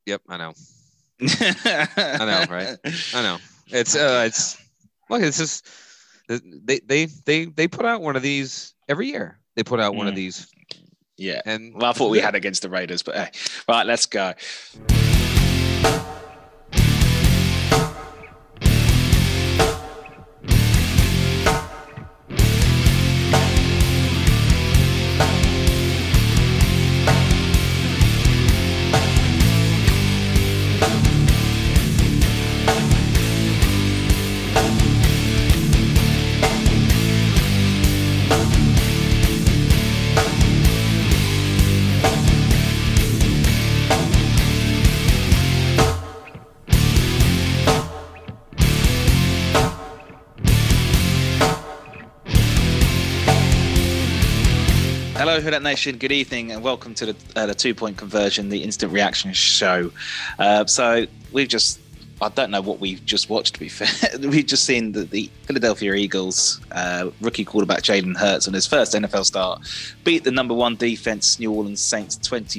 Yep, I know. I know, right? I know. It's look. It's just they put out one of these every year. They put out one of these. Yeah. And well, I thought we had against the Raiders, but hey, right, let's go. Hello, Who Dat Nation. Good evening, and welcome to the 2 Point Conversion, the instant reaction show. So I don't know what we've just watched, to be fair. We've just seen the Philadelphia Eagles rookie quarterback Jalen Hurts on his first NFL start beat the number one defense New Orleans Saints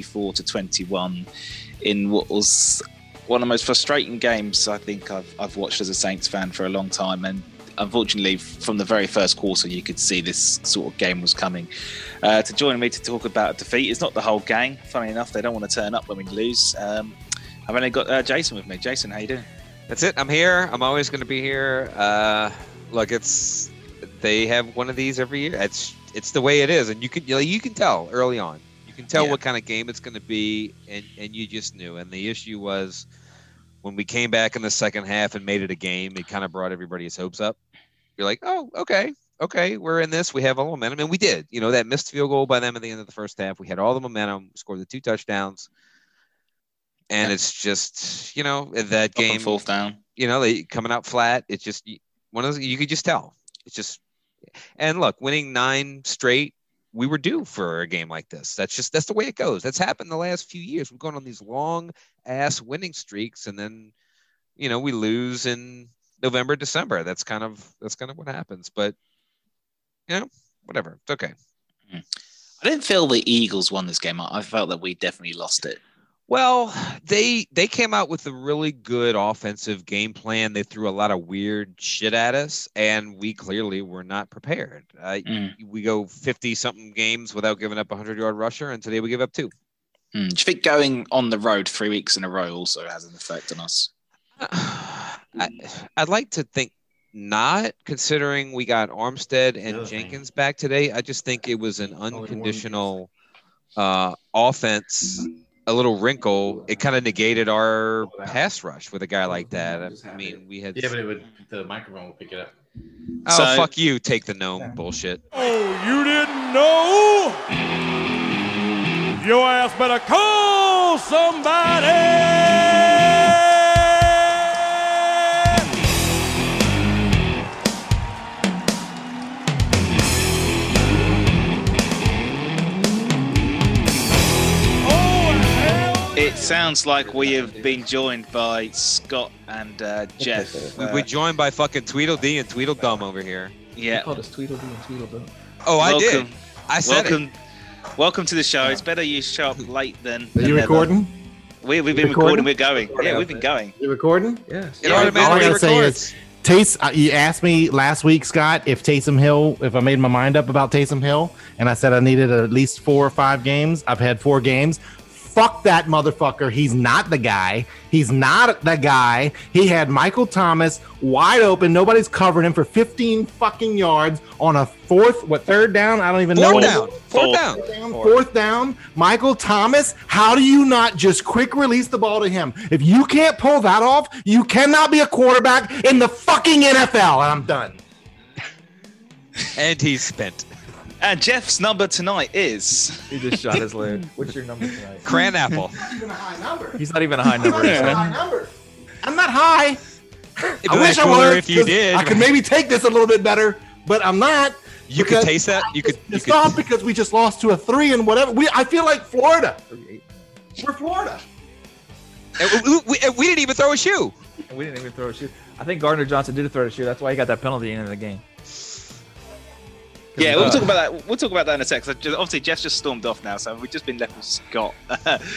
24-21 in what was one of the most frustrating games I think I've watched as a Saints fan for a long time. And unfortunately, from the very first quarter, you could see this sort of game was coming. To join me to talk about a defeat is not the whole gang. Funny enough, they don't want to turn up when we lose. I've only got Jason with me. Jason, how you doing? That's it. I'm here. I'm always going to be here. Look, they have one of these every year. It's the way it is, and you can tell early on. You can tell what kind of game it's going to be, and you just knew. And the issue was when we came back in the second half and made it a game, it kind of brought everybody's hopes up. You're like, oh, okay, we're in this. We have all the momentum, and we did. You know, that missed field goal by them at the end of the first half. We had all the momentum, scored the 2 touchdowns, and it's just, you know, that game, fourth down. You know, they coming out flat. It's just one of those, you could just tell. It's just, and look, winning 9 straight, we were due for a game like this. That's the way it goes. That's happened the last few years. We've gone on these long ass winning streaks, and then, you know, we lose in November, December. That's kind of what happens. But, you know, whatever. It's okay. I didn't feel the Eagles won this game. I felt that we definitely lost it. Well, they came out with a really good offensive game plan. They threw a lot of weird shit at us, and we clearly were not prepared. We go 50-something games without giving up a 100-yard rusher, and today we give up 2. Do you think going on the road 3 weeks in a row also has an effect on us? I'd like to think not, considering we got Armstead and Jenkins back today. I just think it was an unconditional offense. A little wrinkle, it kind of negated our pass rush with a guy like that. I mean, we had... Yeah, but the microphone will pick it up. Oh, fuck you. Take the gnome bullshit. Oh, you didn't know? Your ass better call somebody! It sounds like we have been joined by Scott and Jeff. We're joined by fucking Tweedledee and Tweedledum over here. Yeah. They called us Tweedledee and Tweedledum. Oh, I did. I said Welcome to the show. It's better you show up late than... Are you recording? We've been recording. We're going. Yeah, we've been going. You recording? Yes. It automatically records. You asked me last week, Scott, if I made my mind up about Taysom Hill, and I said I needed at least 4 or 5 games. I've had 4 games. Fuck that motherfucker. He's not the guy. He had Michael Thomas wide open. Nobody's covering him for 15 fucking yards on a third down? I don't even know. Fourth down. Michael Thomas, how do you not just quick release the ball to him? If you can't pull that off, you cannot be a quarterback in the fucking NFL. And I'm done. And he's spent. And Jeff's number tonight is... He just shot his load. What's your number tonight? Cranapple. Not even a high number. He's not even a high number. I'm not high. I wish I were if you did. I could maybe take this a little bit better, but I'm not. You could taste that? You could stop because we just lost to a 3 and whatever. I feel like Florida. We're Florida. And we didn't even throw a shoe. And we didn't even throw a shoe. I think Gardner Johnson did throw a shoe. That's why he got that penalty in the game. Yeah, we'll talk about that. We'll talk about that in a sec. So obviously, Jeff's just stormed off now, so we've just been left with Scott.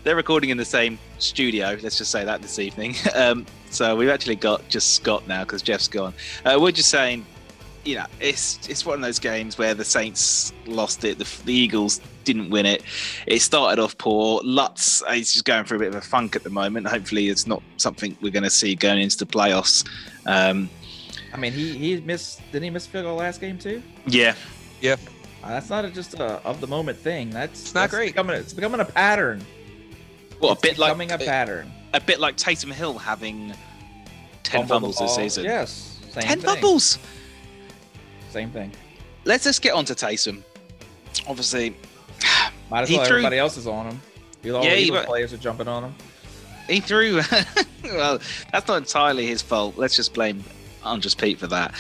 they're recording in the same studio. Let's just say that this evening. So we've actually got just Scott now because Jeff's gone. We're just saying, you know, it's one of those games where the Saints lost it, the Eagles didn't win it. It started off poor. Lutz is just going through a bit of a funk at the moment. Hopefully, it's not something we're going to see going into the playoffs. I mean, he missed. Didn't he miss field goal last game too? Yeah. That's not just a of the moment thing. That's not great. It's becoming a pattern. Well, It's becoming a pattern. A bit like Taysom Hill having 10 fumbles this season. Yes, same 10 thing. fumbles. Same thing. Let's just get on to Taysom. Obviously, Might as He well. threw- Everybody else is on him. All Yeah, the he- Eagles players are jumping on him. he threw. Well, that's not entirely his fault. Let's just blame Andres Pete for that.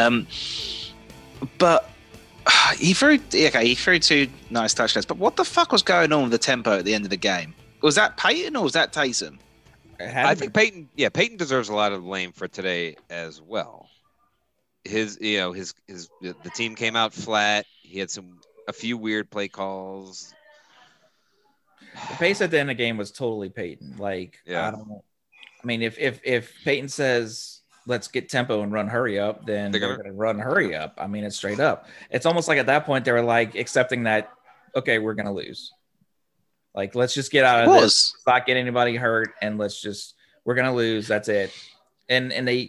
But he threw 2 nice touchdowns. But what the fuck was going on with the tempo at the end of the game? Was that Peyton or was that Taysom? I think Peyton deserves a lot of blame for today as well. The team came out flat. He had a few weird play calls. The pace at the end of the game was totally Peyton. Like, Yeah. I mean, if Peyton says let's get tempo and run hurry up, then They're they're gonna- going to run hurry up. I mean, it's straight up. It's almost like at that point they were like accepting that, okay, we're going to lose. Like, let's just get out of this, not get anybody hurt, and we're going to lose. That's it. And they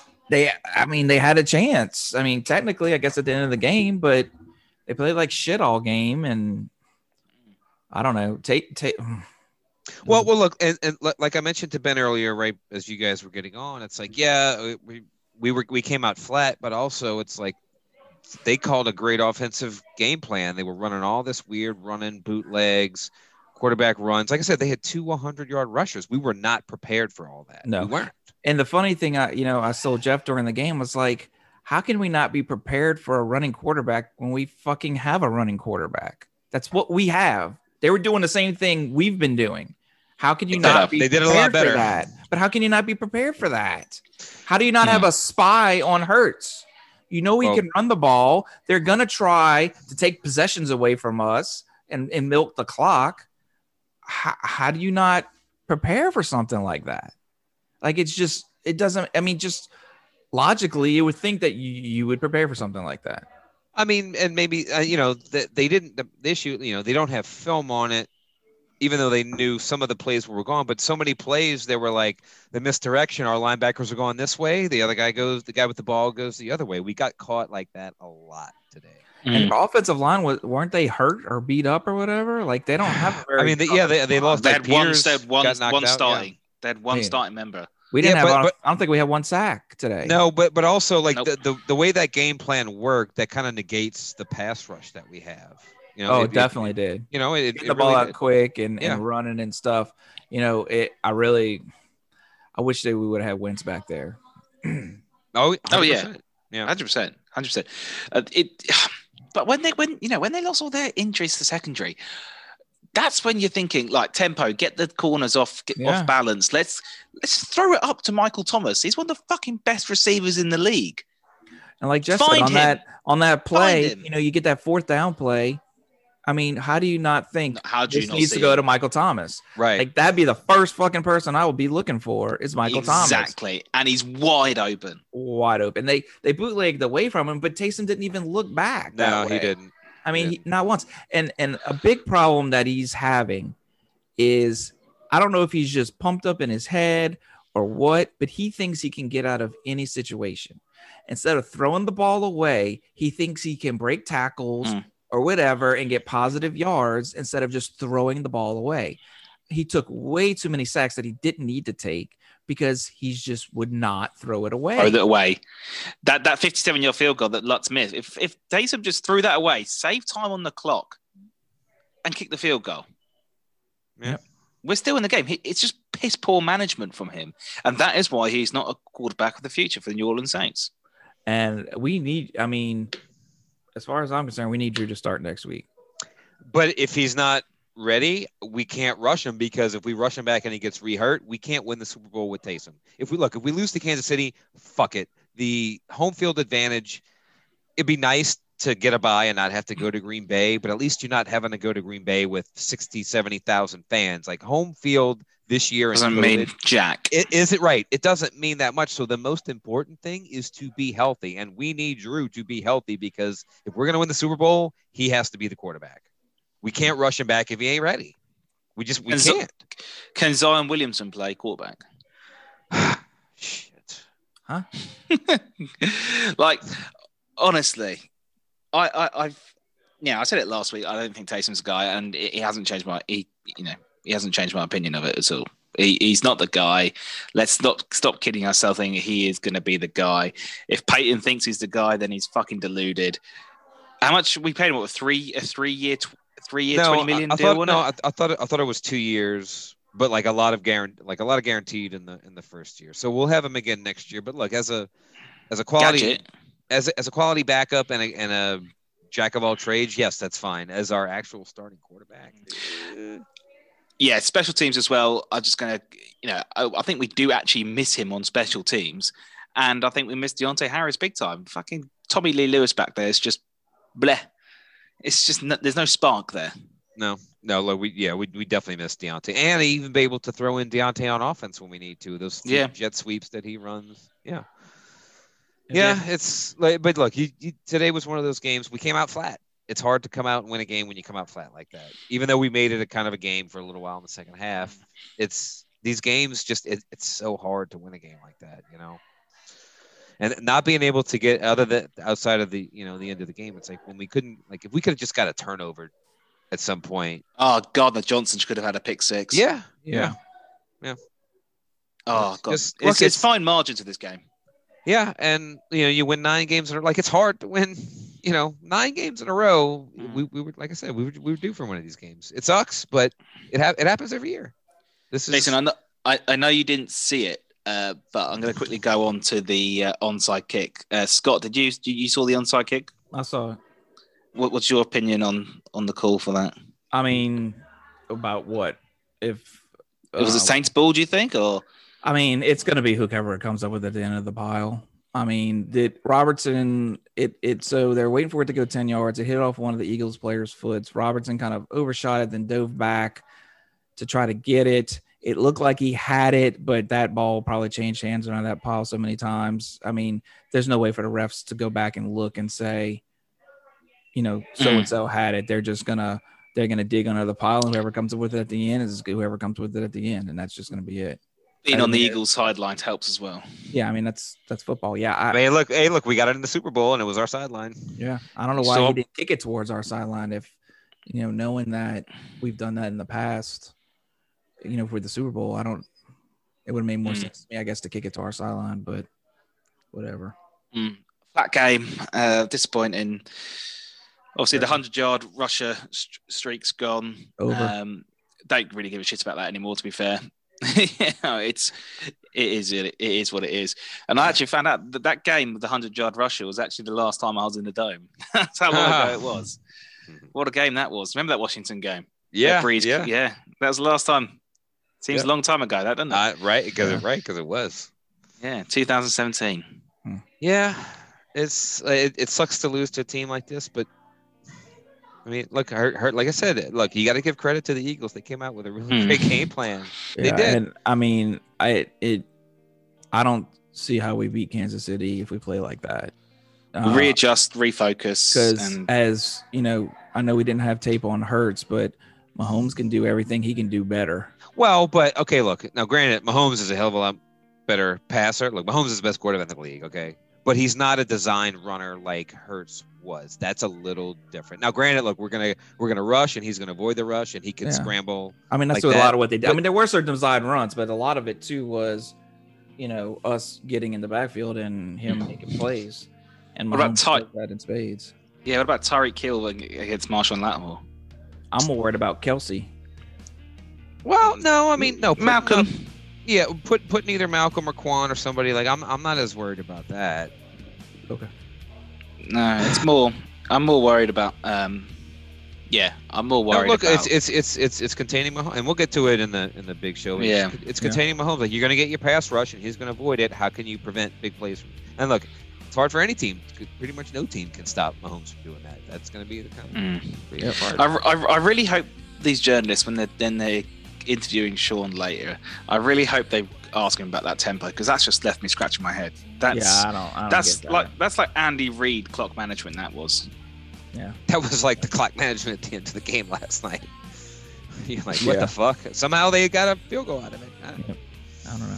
had a chance. I mean, technically, I guess at the end of the game, but they played like shit all game, and I don't know. Well, look, and like I mentioned to Ben earlier, right as you guys were getting on, it's like, yeah, we came out flat, but also it's like they called a great offensive game plan. They were running all this weird running bootlegs, quarterback runs. Like I said, they had 2 100-yard rushers. We were not prepared for all that. No. We weren't. And the funny thing, I told Jeff during the game was like, how can we not be prepared for a running quarterback when we fucking have a running quarterback? That's what we have. They were doing the same thing we've been doing. How can you not be They did it a prepared lot better. for that? But how can you not be prepared for that? How do you not have a spy on Hurts? You know he can run the ball. They're going to try to take possessions away from us and milk the clock. How do you not prepare for something like that? Like, just logically, you would think that you would prepare for something like that. I mean, and maybe, they didn't, the issue, they don't have film on it, even though they knew some of the plays were gone, but so many plays, they were like the misdirection. Our linebackers are going this way. The guy with the ball goes the other way. We got caught like that a lot today. And the offensive line weren't they hurt or beat up or whatever? Like, they don't have. They lost. They Like had one Peters starting. They had one Yeah. starting member. We didn't Yeah, have. but- I don't think we had one sack today. No, but also like Nope. the way that game plan worked, that kind of negates the pass rush that we have. It definitely did. It Get the ball really out did. quick and Yeah. running and stuff. I wish we would have had Wentz back there. Oh, yeah. 100%. Yeah. 100%. But when they lost all their injuries to secondary, that's when you're thinking like tempo, get the corners off balance. Let's throw it up to Michael Thomas. He's one of the fucking best receivers in the league. And like Jeff Find said, him. on that play, Find him. you get that 4th down play. I mean, how do you not think How do you this not needs see to go it? to Michael Thomas? Right. Like, that'd be the first fucking person I would be looking for is Michael Thomas. Exactly. And he's wide open. Wide open. They bootlegged away from him, but Taysom didn't even look back. No, that he way. didn't. I mean, not once. And a big problem that he's having is, I don't know if he's just pumped up in his head or what, but he thinks he can get out of any situation. Instead of throwing the ball away, he thinks he can break tackles or whatever and get positive yards instead of just throwing the ball away. He took way too many sacks that he didn't need to take because he just would not throw it away. Throw that away. That 57-yard field goal that Lutz missed. If Taysom just threw that away, save time on the clock, and kick the field goal. Yeah. We're still in the game. It's just piss poor management from him. And that is why he's not a quarterback of the future for the New Orleans Saints. And as far as I'm concerned, we need Drew to start next week. But if he's not ready, we can't rush him, because if we rush him back and he gets re-hurt, we can't win the Super Bowl with Taysom. If we lose to Kansas City, fuck it. The home field advantage, it'd be nice to get a bye and not have to go to Green Bay, but at least you're not having to go to Green Bay with 60, 70,000 fans. Like home field this year Doesn't in mean COVID, jack. is it right? It doesn't mean that much. So the most important thing is to be healthy, and we need Drew to be healthy because if we're going to win the Super Bowl, he has to be the quarterback. We can't rush him back if he ain't ready. We can't. Can Zion Williamson play quarterback? Shit. Huh? Like, honestly, I said it last week. I don't think Taysom's a guy, and he hasn't changed he hasn't changed my opinion of it at all. He's not the guy. Let's stop kidding ourselves thinking he is going to be the guy. If Peyton thinks he's the guy, then he's fucking deluded. How much we paid him? What, a 3-year, 20 million deal? I thought it was 2 years, but like a lot of guaranteed in the first year. So we'll have him again next year. But look, as a quality Gadget. as a quality backup and a jack of all trades, yes, that's fine. As our actual starting quarterback. Yeah, special teams as well. I'm just going to, I think we do actually miss him on special teams. And I think we miss Deontay Harris big time. Fucking Tommy Lee Lewis back there is just bleh. It's just, there's no spark there. No, look, we definitely miss Deontay. And even be able to throw in Deontay on offense when we need to. Those jet sweeps that he runs. Yeah. Yeah, it's like, but look, today was one of those games. We came out flat. It's hard to come out and win a game when you come out flat like that. Even though we made it a kind of a game for a little while in the second half, it's these games just it's so hard to win a game like that, And not being able to get outside of the the end of the game, it's like when we couldn't, like if we could have just got a turnover at some point. Oh, Gardner Johnson could have had a pick six. Yeah. Oh God, it's fine margin to this game. Yeah, and you win 9 games in a row. Like it's hard to win, 9 games in a row. We were, like I said, we were due for one of these games. It sucks, but it happens every year. Jason, I know you didn't see it, but I'm going to quickly go on to the onside kick. Scott, did you saw the onside kick? I saw it. What's your opinion on the call for that? I mean, about what? If it was a Saints ball, do you think, or? I mean, it's going to be whoever comes up with it at the end of the pile. I mean, did Robertson, so they're waiting for it to go 10 yards. It hit off one of the Eagles players' foots. Robertson kind of overshot it, then dove back to try to get it. It looked like he had it, but that ball probably changed hands around that pile so many times. I mean, there's no way for the refs to go back and look and say, so-and-so had it. They're going to dig under the pile, and whoever comes up with it at the end is whoever comes with it at the end, and that's just going to be it. Being on the Eagles sidelines helps as well. Yeah, I mean that's football. Yeah, I mean, look, we got it in the Super Bowl, and it was our sideline. Yeah, I don't know why he didn't kick it towards our sideline. If knowing that we've done that in the past, for the Super Bowl, it would have made more sense to me, I guess, to kick it to our sideline. But whatever. Flat game, disappointing. Obviously, the 100-yard rusher streak's gone. Over. Don't really give a shit about that anymore, to be fair. It is what it is. And I actually found out that game with the 100-yard rusher was actually the last time I was in the Dome. That's how long ago it was. What a game that was. Remember that Washington game? Yeah. That was the last time. Seems a long time ago, that, doesn't it? Right, because it was. Yeah, 2017. Yeah, it sucks to lose to a team like this, but I mean, look, like I said, look, you got to give credit to the Eagles. They came out with a really great game plan. They did. And I mean, I don't see how we beat Kansas City if we play like that. Readjust, refocus. Because as I know we didn't have tape on Hurts, but Mahomes can do everything. He can do better. Well, but okay, look, now granted, Mahomes is a hell of a lot better passer. Look, Mahomes is the best quarterback in the league, okay? But he's not a design runner like Hurts was. That's a little different. Now, granted, look, we're gonna rush, and he's gonna avoid the rush, and he can scramble. I mean, that's like a lot of what they did. I mean, there were certain design runs, but a lot of it too was, us getting in the backfield and him making plays. And what about that in spades? Yeah, what about Tyreek Hill against Marshall Lattimore? I'm more worried about Kelsey. Well, no, I mean, no, Malcolm. Yeah, put either Malcolm or Quan or somebody. Like I'm not as worried about that. Okay. No, it's more. I'm more worried about. I'm more worried. No, look, about... it's containing Mahomes, and we'll get to it in the big show. Yeah, it's containing Mahomes. Like you're going to get your pass rush, and he's going to avoid it. How can you prevent big plays? And look, It's hard for any team. Pretty much no team can stop Mahomes from doing that. That's going to be the kind of pretty hard. I really hope these journalists, when they're interviewing Sean later, I really hope they ask him about that tempo, because that's just left me scratching my head. I don't get that. That's like Andy Reid clock management. That was. Yeah. That was like the clock management at the end of the game last night. You're like, what the fuck? Somehow they got a field goal out of it. I don't know.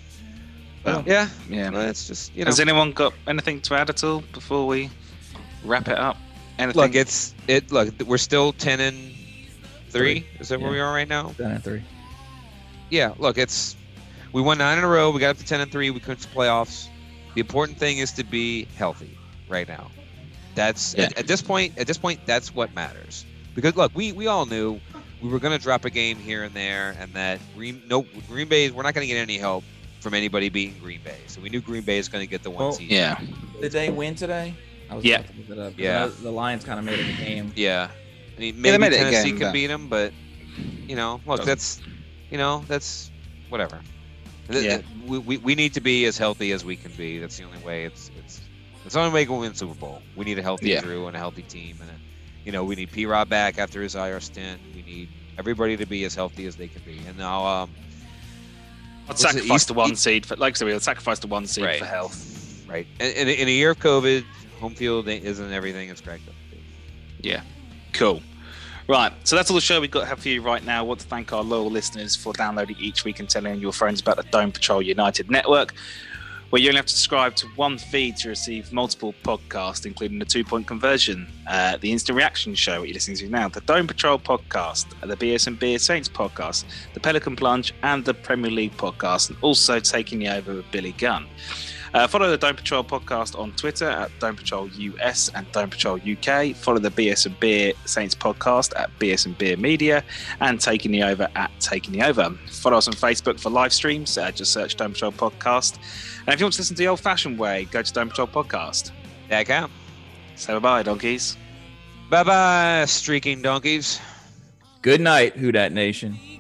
Well, yeah. Well, it's just, Has anyone got anything to add at all before we wrap it up? Anything? Look, we're still 10-3. Is that where we are right now? 10-3. Yeah. Look, we won 9 in a row. We got up to 10-3. We couldn't the playoffs. The important thing is to be healthy right now. That's at this point. That's what matters. Because look, we all knew we were going to drop a game here and there, and that Green Bay. We're not going to get any help from anybody beating Green Bay. So we knew Green Bay is going to get the 1 seed. Yeah. Did they win today? I was about to look it up. Yeah. The Lions kind of made it a game. Yeah. I mean, maybe Tennessee can beat them, but look, that's whatever. Yeah. We need to be as healthy as we can be. That's the only way. It's the only way we can win Super Bowl. We need a healthy Drew and a healthy team, and we need P-Rob back after his IR stint. We need everybody to be as healthy as they can be. And now, I'd sacrifice the 1 seed for, like I said, we'll sacrifice the 1 seed for health. Right. And in a year of COVID, home field isn't everything it's cracked up to be. Yeah. Cool. Right, so that's all the show we've got to have for you right now. I want to thank our loyal listeners for downloading each week and telling your friends about the Dome Patrol United Network, where you only have to subscribe to one feed to receive multiple podcasts, including the 2 Point Conversion, the Instant Reaction Show, what you're listening to now, the Dome Patrol Podcast, the BS and Beer Saints Podcast, the Pelican Plunge, and the Premier League Podcast, and also Taking You Over with Billy Gunn. Follow the Dome Patrol Podcast on Twitter at Dome Patrol US and Dome Patrol UK. Follow the BS and Beer Saints Podcast at BS and Beer Media, and Taking You Over at Taking You Over. Follow us on Facebook for live streams. Just search Dome Patrol Podcast. And if you want to listen to the old-fashioned way, go to Dome Patrol Podcast. That count. Say bye-bye, donkeys. Bye-bye, streaking donkeys. Good night, Who Dat Nation.